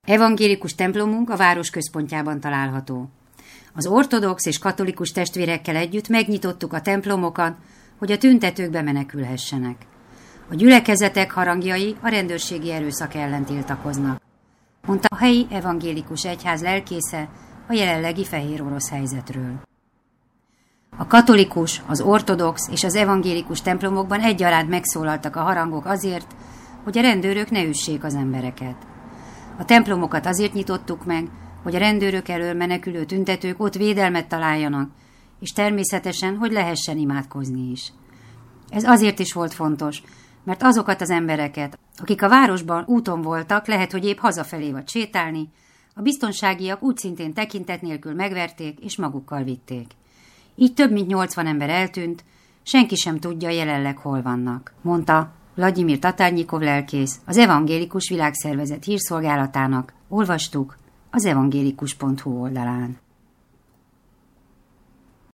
Evangélikus templomunk a város központjában található. Az ortodox és katolikus testvérekkel együtt megnyitottuk a templomokat, hogy a tüntetők bemenekülhessenek. A gyülekezetek harangjai a rendőrségi erőszak ellen tiltakoznak, mondta a helyi evangélikus egyház lelkésze a jelenlegi fehér orosz helyzetről. A katolikus, az ortodox és az evangélikus templomokban egyaránt megszólaltak a harangok azért, hogy a rendőrök ne üssék az embereket. A templomokat azért nyitottuk meg, hogy a rendőrök elől menekülő tüntetők ott védelmet találjanak, és természetesen, hogy lehessen imádkozni is. Ez azért is volt fontos, mert azokat az embereket, akik a városban úton voltak, lehet, hogy épp hazafelé vagy sétálni, a biztonságiak úgy szintén tekintet nélkül megverték és magukkal vitték. Így több mint 80 ember eltűnt, senki sem tudja jelenleg hol vannak, mondta Vladimir Tatárnyikov lelkész, az Evangélikus Világszervezet hírszolgálatának, olvastuk az evangelikus.hu oldalán.